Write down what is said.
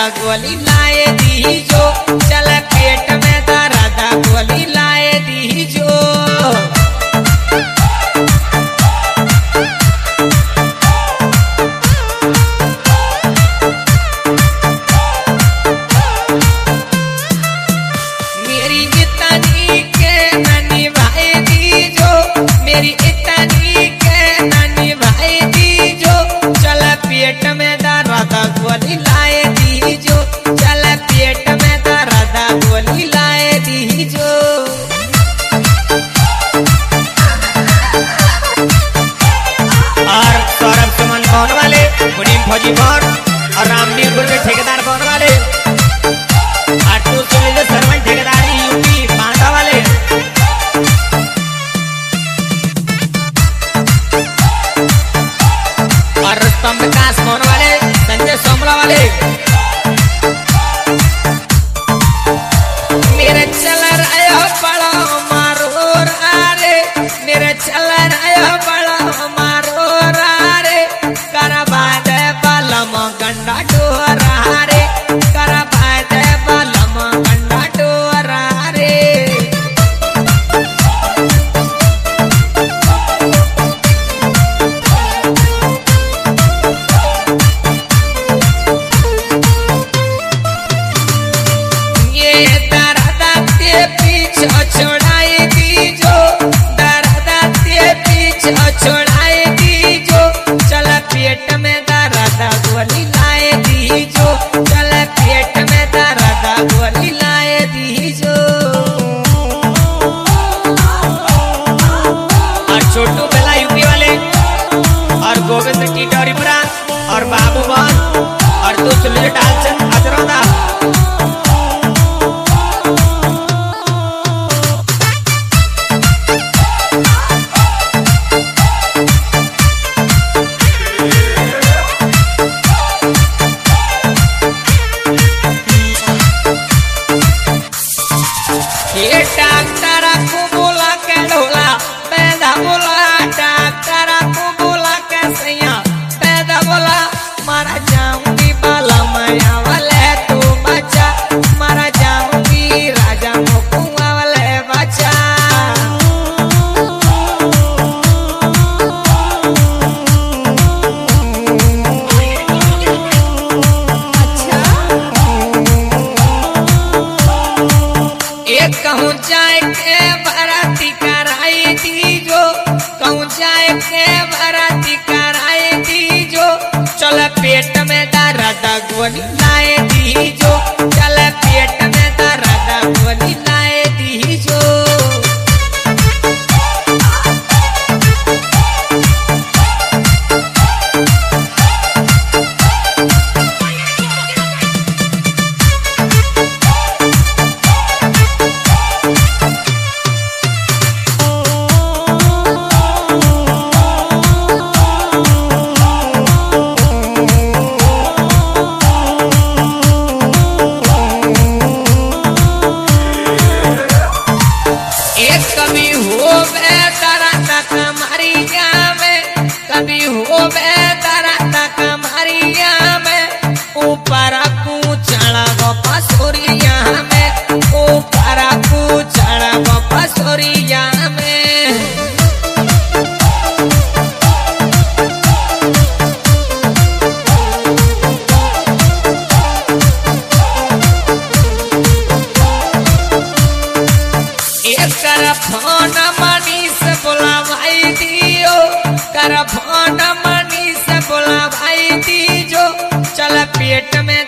गोली लाए दीजो, चल पेट में दर्द गोली लाए दीजो। मेरी इतनी के ननी भाई दीजो, मेरी इतनी के ननी भाई दीजो, चल पेट में दर्द गोली लाए दीजो, चल पेट में दर्द गोली लाए दीजो। और सौरभ सुमन कौन वाले, मुनीम फौजी कौन और रामनीरपुर के ठेकेदार कौन वाले, आटू सुनील सरवन ठेकेदार यूपी बांदा वाले। और रुस्तम विकास कौन वाले, संजय सोमला वाले। मेरे चल रहे हो बड़ा मारोर आरे, मेरे चल रहे हो बड़ा मारोर आरे, करवा दे बलम गंडा डोरा रे, करवा दे बलम गंडा डोरा रे। ये दर्द के पीछे छोड़ाई दीजो, दर्द के पीछे छोड़ाई दीजो, चल पेट में दर्द गोली लाए दीजो, चल पेट में दर्द गोली लाए दीजो। और छोटू बेला यूपी वाले, और गोविंद टीटोरीपुरा, और बाबू बहन, और दो सुनील डालचंद अजरौदा। ये डॉक्टर को बोला के ढोला पैदा बोला, डॉक्टर को बोला के सैया पैदा बोला, मारा जाऊंगी बाला माया वाले तू बचा, मारा जाऊंगी राजा मुकुआ वाले बचा। एक कहूँ जाए के बराती कराई दीजो, कहूँ जाए के बराती कराई दीजो, चल पेट में दर्द गोली लाए दीजो, चल पेट में दर्द गोली लाए दीजो। कभी हो बेदर्द कमरिया में, कभी हो बेदर्द कमरिया में, ऊपर कूचड़ पसोरिया में, ऊपर कूचड़ पसोरिया में। कर फोन मनी से बोला भाई दियो, कर फोन मनी से बोला भाई दीजो, चल पेट में